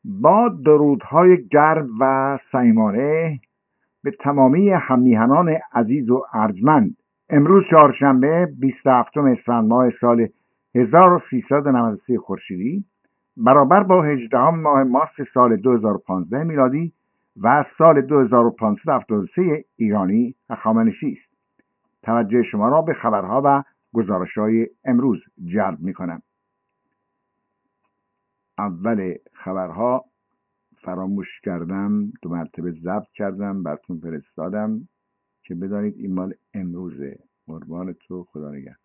با درودهای گرم و صمیمانه به تمامی هممیهنان عزیز و ارجمند، امروز چهارشنبه 27 اسفند ماه سال 1393 خورشیدی برابر با 18 ماه مارس سال 2015 میلادی و سال 2573 ایرانی هخامنشی است. توجه شما را به خبرها و گزارش‌های امروز جلب می‌کنم. اول خبرها فراموش کردم، 2 مرتبه ضبط کردم براتون فرستادم که بدانید این مال امروزه. قربان تو، خدا نگهدار.